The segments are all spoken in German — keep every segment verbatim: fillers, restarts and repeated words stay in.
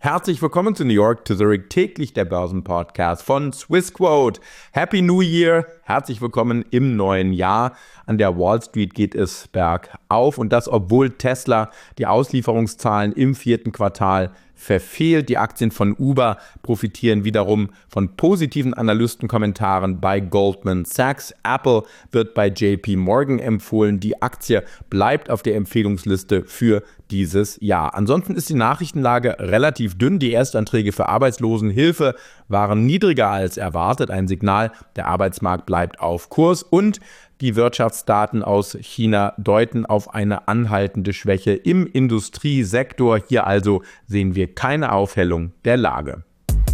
Herzlich willkommen zu New York to Zurich, täglich der Börsenpodcast von Swissquote. Happy New Year, herzlich willkommen im neuen Jahr. An der Wall Street geht es bergauf und das, obwohl Tesla die Auslieferungszahlen im vierten Quartal verfehlt. Die Aktien von Uber profitieren wiederum von positiven Analystenkommentaren bei Goldman Sachs. Apple wird bei J P Morgan empfohlen. Die Aktie bleibt auf der Empfehlungsliste für dieses Jahr. Ansonsten ist die Nachrichtenlage relativ dünn. Die Erstanträge für Arbeitslosenhilfe waren niedriger als erwartet. Ein Signal, der Arbeitsmarkt bleibt auf Kurs und die Wirtschaftsdaten aus China deuten auf eine anhaltende Schwäche im Industriesektor. Hier also sehen wir keine Aufhellung der Lage.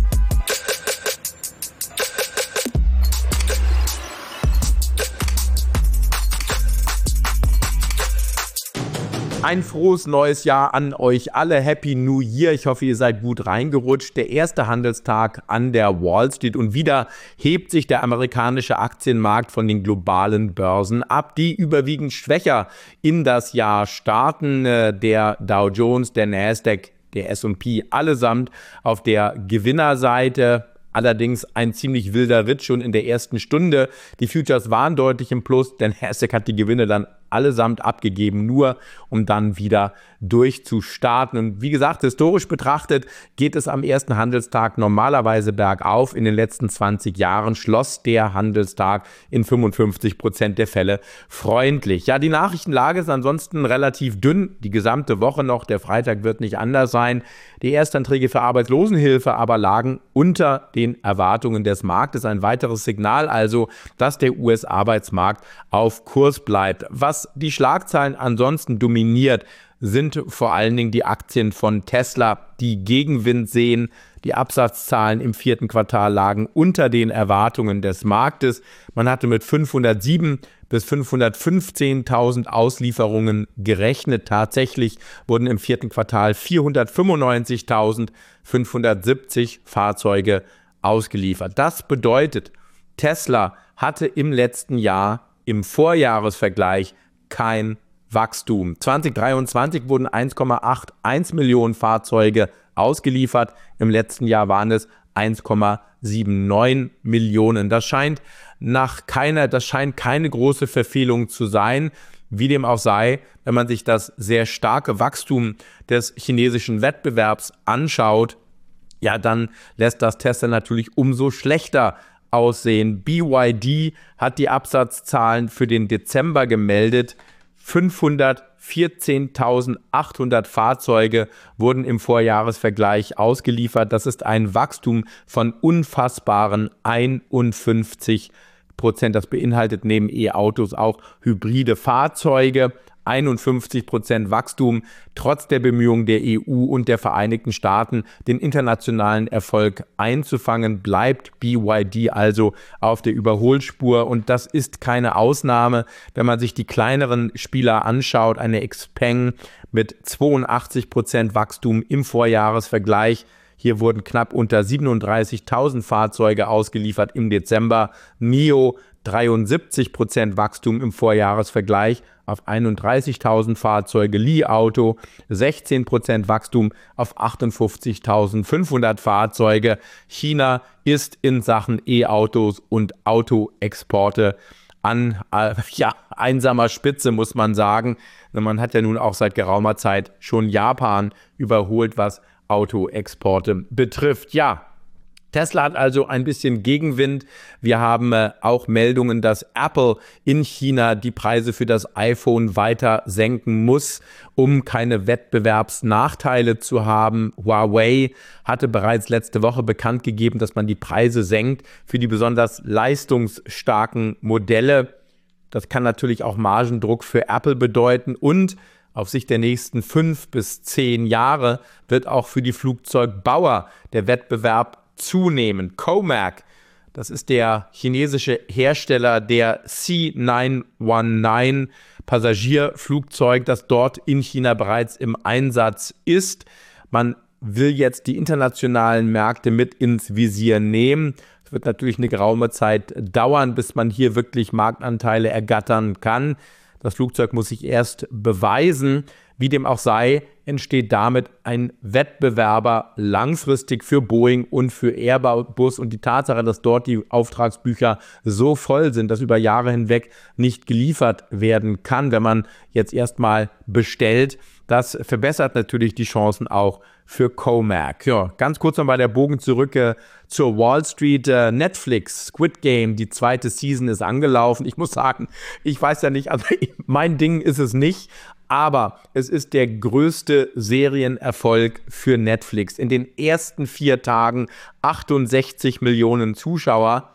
Ein frohes neues Jahr an euch alle. Happy New Year. Ich hoffe, ihr seid gut reingerutscht. Der erste Handelstag an der Wall Street und wieder hebt sich der amerikanische Aktienmarkt von den globalen Börsen ab, die überwiegend schwächer in das Jahr starten. Der Dow Jones, der Nasdaq, der S und P allesamt auf der Gewinnerseite. Allerdings ein ziemlich wilder Ritt schon in der ersten Stunde. Die Futures waren deutlich im Plus, denn Nasdaq hat die Gewinne dann allesamt abgegeben, nur um dann wieder durchzustarten. Und wie gesagt, historisch betrachtet geht es am ersten Handelstag normalerweise bergauf. In den letzten zwanzig Jahren schloss der Handelstag in fünfundfünfzig Prozent der Fälle freundlich. Ja, die Nachrichtenlage ist ansonsten relativ dünn. Die gesamte Woche noch, der Freitag wird nicht anders sein. Die Erstanträge für Arbeitslosenhilfe aber lagen unter den Erwartungen des Marktes. Ein weiteres Signal also, dass der U S-Arbeitsmarkt auf Kurs bleibt. Was die Schlagzeilen ansonsten dominiert, sind vor allen Dingen die Aktien von Tesla, die Gegenwind sehen. Die Absatzzahlen im vierten Quartal lagen unter den Erwartungen des Marktes. Man hatte mit fünfhundertsieben bis fünfhundertfünfzehntausend Auslieferungen gerechnet. Tatsächlich wurden im vierten Quartal vierhundertfünfundneunzigtausendfünfhundertsiebzig Fahrzeuge ausgeliefert. Das bedeutet, Tesla hatte im letzten Jahr im Vorjahresvergleich kein Wachstum. zwanzig dreiundzwanzig wurden eins Komma einundachtzig Millionen Fahrzeuge ausgeliefert. Im letzten Jahr waren es eins Komma neunundsiebzig Millionen. Das scheint nach keiner, das scheint keine große Verfehlung zu sein. Wie dem auch sei, wenn man sich das sehr starke Wachstum des chinesischen Wettbewerbs anschaut, ja, dann lässt das Tesla natürlich umso schlechter aussehen. B Y D hat die Absatzzahlen für den Dezember gemeldet. fünfhundertvierzehntausendachthundert Fahrzeuge wurden im Vorjahresvergleich ausgeliefert. Das ist ein Wachstum von unfassbaren einundfünfzig Prozent. Das beinhaltet neben E-Autos auch hybride Fahrzeuge. einundfünfzig Prozent Wachstum, trotz der Bemühungen der E U und der Vereinigten Staaten, den internationalen Erfolg einzufangen, bleibt B Y D also auf der Überholspur. Und das ist keine Ausnahme, wenn man sich die kleineren Spieler anschaut. Eine Xpeng mit zweiundachtzig Prozent Wachstum im Vorjahresvergleich. Hier wurden knapp unter siebenunddreißigtausend Fahrzeuge ausgeliefert im Dezember. N I O dreiundsiebzig Prozent Wachstum im Vorjahresvergleich auf einunddreißigtausend Fahrzeuge. Li Auto sechzehn Prozent Wachstum auf achtundfünfzigtausendfünfhundert Fahrzeuge. China ist in Sachen E-Autos und Autoexporte an äh, ja, einsamer Spitze, muss man sagen. Man hat ja nun auch seit geraumer Zeit schon Japan überholt, was Autoexporte betrifft. Ja, Tesla hat also ein bisschen Gegenwind. Wir haben äh, auch Meldungen, dass Apple in China die Preise für das iPhone weiter senken muss, um keine Wettbewerbsnachteile zu haben. Huawei hatte bereits letzte Woche bekannt gegeben, dass man die Preise senkt für die besonders leistungsstarken Modelle. Das kann natürlich auch Margendruck für Apple bedeuten und auf Sicht der nächsten fünf bis zehn Jahre wird auch für die Flugzeugbauer der Wettbewerb zunehmen. Comac, das ist der chinesische Hersteller der C neunhundertneunzehn Passagierflugzeug, das dort in China bereits im Einsatz ist. Man will jetzt die internationalen Märkte mit ins Visier nehmen. Es wird natürlich eine geraume Zeit dauern, bis man hier wirklich Marktanteile ergattern kann. Das Flugzeug muss sich erst beweisen. Wie dem auch sei, entsteht damit ein Wettbewerber langfristig für Boeing und für Airbus, und die Tatsache, dass dort die Auftragsbücher so voll sind, dass über Jahre hinweg nicht geliefert werden kann, wenn man jetzt erstmal bestellt, das verbessert natürlich die Chancen auch für Comac. Ja, ganz kurz nochmal der Bogen zurück äh, zur Wall Street. Äh, Netflix, Squid Game, die zweite Season ist angelaufen. Ich muss sagen, ich weiß ja nicht, also mein Ding ist es nicht, aber es ist der größte Serienerfolg für Netflix. In den ersten vier Tagen achtundsechzig Millionen Zuschauer.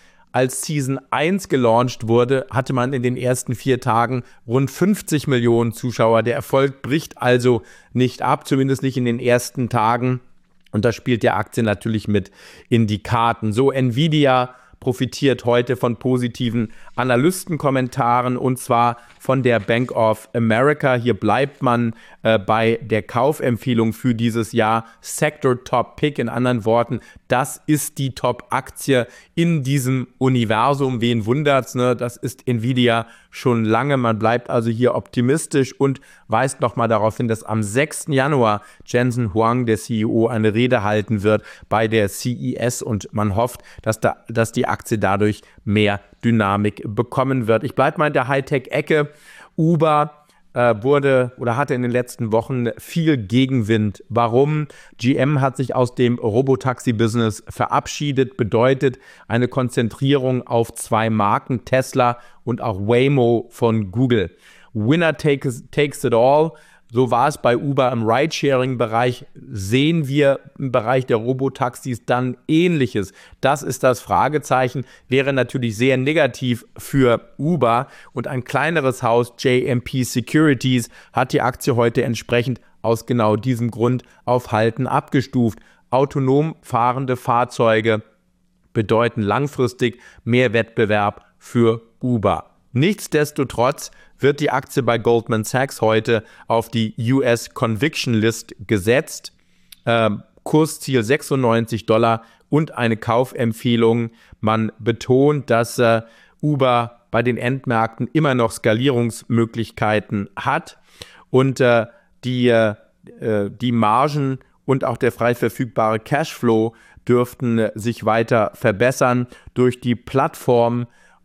Als Season eins gelauncht wurde, hatte man in den ersten vier Tagen rund fünfzig Millionen Zuschauer. Der Erfolg bricht also nicht ab, zumindest nicht in den ersten Tagen. Und da spielt der Aktie natürlich mit in die Karten. So, Nvidia profitiert heute von positiven Analystenkommentaren, und zwar von der Bank of America. Hier bleibt man äh, bei der Kaufempfehlung für dieses Jahr. Sector Top Pick, in anderen Worten, das ist die Top-Aktie in diesem Universum. Wen wundert's, ne? Das ist Nvidia schon lange. Man bleibt also hier optimistisch und weist nochmal darauf hin, dass am sechsten Januar Jensen Huang, der C E O, eine Rede halten wird bei der C E S, und man hofft, dass, da, dass die Aktie dadurch mehr Dynamik bekommen wird. Ich bleibe mal in der Hightech-Ecke. Uber äh, wurde oder hatte in den letzten Wochen viel Gegenwind. Warum? G M hat sich aus dem Robotaxi-Business verabschiedet, bedeutet eine Konzentrierung auf zwei Marken, Tesla und auch Waymo von Google. Winner takes, takes it all. So war es bei Uber im Ridesharing-Bereich. Sehen wir im Bereich der Robotaxis dann Ähnliches? Das ist das Fragezeichen. Wäre natürlich sehr negativ für Uber. Und ein kleineres Haus, J M P Securities, hat die Aktie heute entsprechend aus genau diesem Grund auf Halten abgestuft. Autonom fahrende Fahrzeuge bedeuten langfristig mehr Wettbewerb für Uber. Nichtsdestotrotz wird die Aktie bei Goldman Sachs heute auf die U S Conviction List gesetzt. Ähm, Kursziel sechsundneunzig Dollar und eine Kaufempfehlung. Man betont, dass äh, Uber bei den Endmärkten immer noch Skalierungsmöglichkeiten hat und äh, die, äh, die Margen und auch der frei verfügbare Cashflow dürften äh, sich weiter verbessern durch die Plattform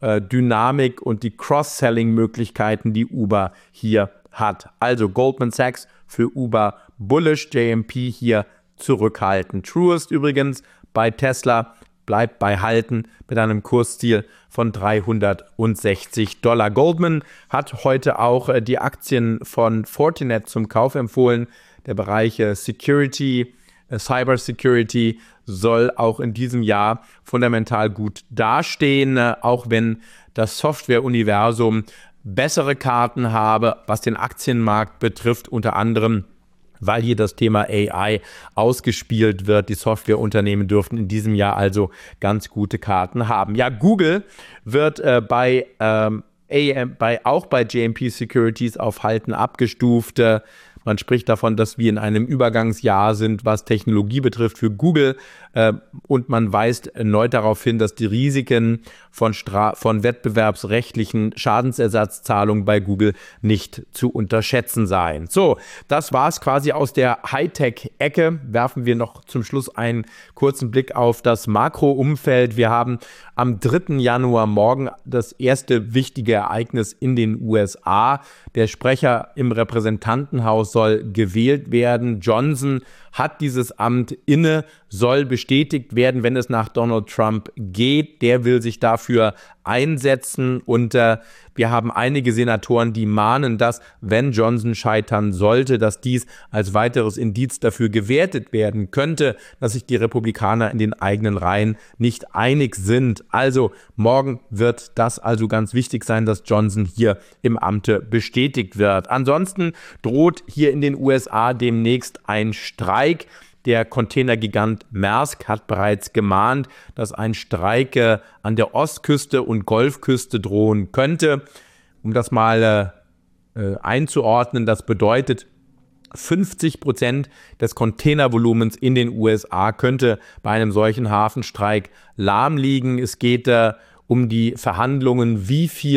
Dynamik und die Cross-Selling-Möglichkeiten, die Uber hier hat. Also Goldman Sachs für Uber bullish, J M P hier zurückhaltend. Truist übrigens bei Tesla bleibt bei Halten mit einem Kursziel von dreihundertsechzig Dollar. Goldman hat heute auch die Aktien von Fortinet zum Kauf empfohlen. Der Bereich Security, Cyber Security soll auch in diesem Jahr fundamental gut dastehen, auch wenn das Software-Universum bessere Karten habe, was den Aktienmarkt betrifft, unter anderem, weil hier das Thema A I ausgespielt wird. Die Softwareunternehmen dürften in diesem Jahr also ganz gute Karten haben. Ja, Google wird äh, bei, ähm, A M, bei auch bei J M P Securities auf Halten abgestuft. Äh, Man spricht davon, dass wir in einem Übergangsjahr sind, was Technologie betrifft für Google. Äh, und man weist erneut darauf hin, dass die Risiken von, Stra- von wettbewerbsrechtlichen Schadensersatzzahlungen bei Google nicht zu unterschätzen seien. So, das war es quasi aus der Hightech-Ecke. Werfen wir noch zum Schluss einen kurzen Blick auf das Makroumfeld. Wir haben am dritten Januar morgen das erste wichtige Ereignis in den U S A. Der Sprecher im Repräsentantenhaus soll gewählt werden. Johnson hat dieses Amt inne, soll bestätigt werden, wenn es nach Donald Trump geht. Der will sich dafür einsetzen und äh, wir haben einige Senatoren, die mahnen, dass, wenn Johnson scheitern sollte, dass dies als weiteres Indiz dafür gewertet werden könnte, dass sich die Republikaner in den eigenen Reihen nicht einig sind. Also morgen wird das also ganz wichtig sein, dass Johnson hier im Amte bestätigt wird. Ansonsten droht hier in den U S A demnächst ein Streik. Der Containergigant Maersk hat bereits gemahnt, dass ein Streik äh, an der Ostküste und Golfküste drohen könnte. Um das mal äh, einzuordnen, das bedeutet, fünfzig Prozent des Containervolumens in den U S A könnte bei einem solchen Hafenstreik lahm liegen. Es geht äh, um die Verhandlungen, wie viel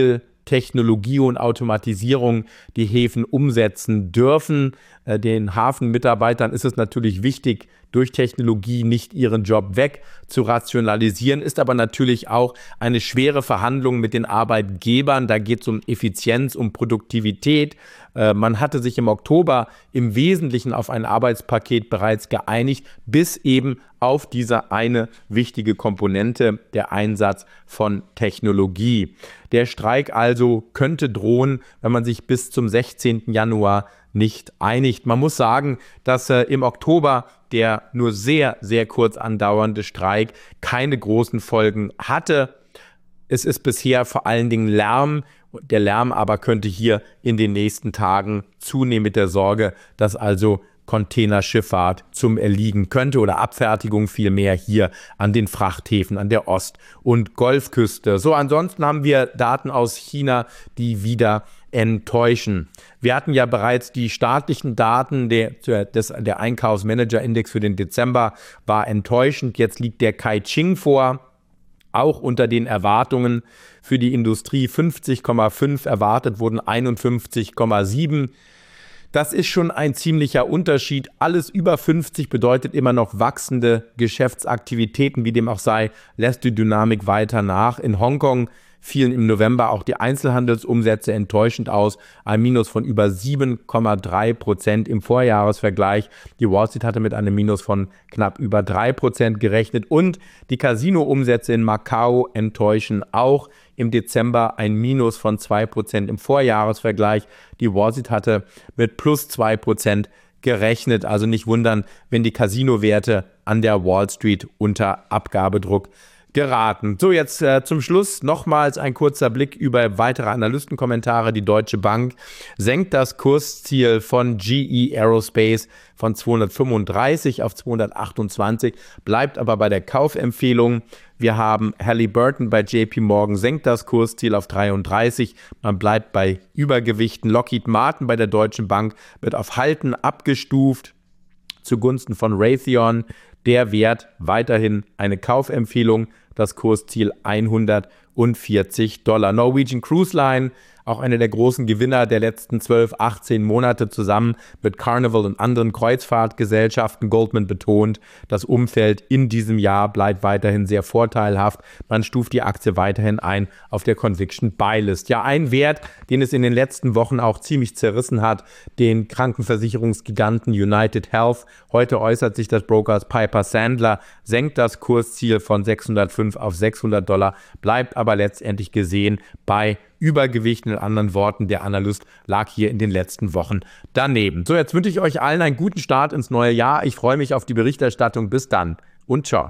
Technologie und Automatisierung die Häfen umsetzen dürfen. Den Hafenmitarbeitern ist es natürlich wichtig, durch Technologie nicht ihren Job weg zu rationalisieren, ist aber natürlich auch eine schwere Verhandlung mit den Arbeitgebern. Da geht es um Effizienz, um Produktivität. Äh, man hatte sich im Oktober im Wesentlichen auf ein Arbeitspaket bereits geeinigt, bis eben auf diese eine wichtige Komponente, der Einsatz von Technologie. Der Streik also könnte drohen, wenn man sich bis zum sechzehnten Januar nicht einigt. Man muss sagen, dass äh, im Oktober der nur sehr, sehr kurz andauernde Streik keine großen Folgen hatte. Es ist bisher vor allen Dingen Lärm. Der Lärm aber könnte hier in den nächsten Tagen zunehmen mit der Sorge, dass also Containerschifffahrt zum Erliegen könnte oder Abfertigung vielmehr hier an den Frachthäfen an der Ost- und Golfküste. So, ansonsten haben wir Daten aus China, die wieder enttäuschen. Wir hatten ja bereits die staatlichen Daten, der, des, der Einkaufsmanager-Index für den Dezember war enttäuschend. Jetzt liegt der Caixin vor, auch unter den Erwartungen. Für die Industrie fünfzig Komma fünf, erwartet wurden einundfünfzig Komma sieben. Das ist schon ein ziemlicher Unterschied. Alles über fünfzig bedeutet immer noch wachsende Geschäftsaktivitäten, wie dem auch sei, lässt die Dynamik weiter nach. In Hongkong fielen im November auch die Einzelhandelsumsätze enttäuschend aus, ein Minus von über sieben Komma drei Prozent im Vorjahresvergleich. Die Wall Street hatte mit einem Minus von knapp über drei Prozent gerechnet und die Casino-Umsätze in Macau enttäuschen auch. Im Dezember ein Minus von zwei Prozent im Vorjahresvergleich. Die Wall Street hatte mit plus zwei Prozent gerechnet. Also nicht wundern, wenn die Casino-Werte an der Wall Street unter Abgabedruck geraten. So, jetzt äh, zum Schluss nochmals ein kurzer Blick über weitere Analystenkommentare. Die Deutsche Bank senkt das Kursziel von G E Aerospace von zweihundertfünfunddreißig auf zweihundertachtundzwanzig, bleibt aber bei der Kaufempfehlung. Wir haben Halliburton bei J P Morgan, senkt das Kursziel auf dreiunddreißig. Man bleibt bei Übergewichten. Lockheed Martin bei der Deutschen Bank wird auf Halten abgestuft zugunsten von Raytheon. Der Wert weiterhin eine Kaufempfehlung, das Kursziel hundertvierzig Dollar. Norwegian Cruise Line, auch einer der großen Gewinner der letzten zwölf, achtzehn Monate, zusammen mit Carnival und anderen Kreuzfahrtgesellschaften. Goldman betont, das Umfeld in diesem Jahr bleibt weiterhin sehr vorteilhaft. Man stuft die Aktie weiterhin ein auf der Conviction Buy List. Ja, ein Wert, den es in den letzten Wochen auch ziemlich zerrissen hat, den Krankenversicherungsgiganten United Health. Heute äußert sich das Brokers Piper Sandler, senkt das Kursziel von sechshundertfünf auf sechshundert Dollar, bleibt aber letztendlich gesehen bei Übergewicht. In anderen Worten, der Analyst lag hier in den letzten Wochen daneben. So, jetzt wünsche ich euch allen einen guten Start ins neue Jahr. Ich freue mich auf die Berichterstattung. Bis dann und ciao.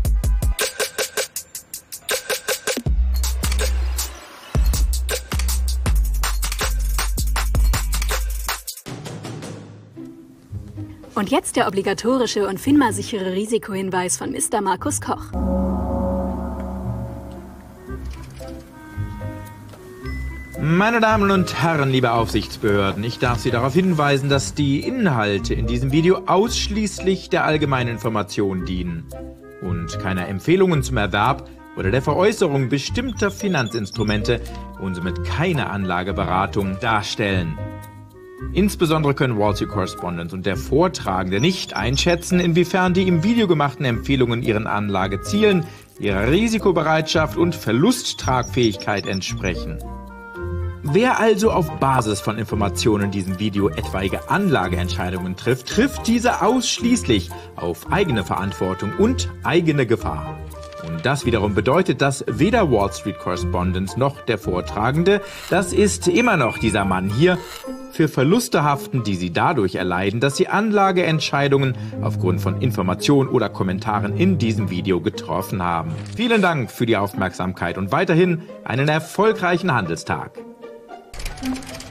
Und jetzt der obligatorische und FINMA-sichere Risikohinweis von Mister Markus Koch. Meine Damen und Herren, liebe Aufsichtsbehörden, ich darf Sie darauf hinweisen, dass die Inhalte in diesem Video ausschließlich der allgemeinen Information dienen und keine Empfehlungen zum Erwerb oder der Veräußerung bestimmter Finanzinstrumente und somit keine Anlageberatung darstellen. Insbesondere können Wall Street Correspondent und der Vortragende nicht einschätzen, inwiefern die im Video gemachten Empfehlungen ihren Anlagezielen, ihrer Risikobereitschaft und Verlusttragfähigkeit entsprechen. Wer also auf Basis von Informationen in diesem Video etwaige Anlageentscheidungen trifft, trifft diese ausschließlich auf eigene Verantwortung und eigene Gefahr. Und das wiederum bedeutet, dass weder Wall Street Correspondent noch der Vortragende, das ist immer noch dieser Mann hier, für Verluste haften, die sie dadurch erleiden, dass sie Anlageentscheidungen aufgrund von Informationen oder Kommentaren in diesem Video getroffen haben. Vielen Dank für die Aufmerksamkeit und weiterhin einen erfolgreichen Handelstag. Thank you.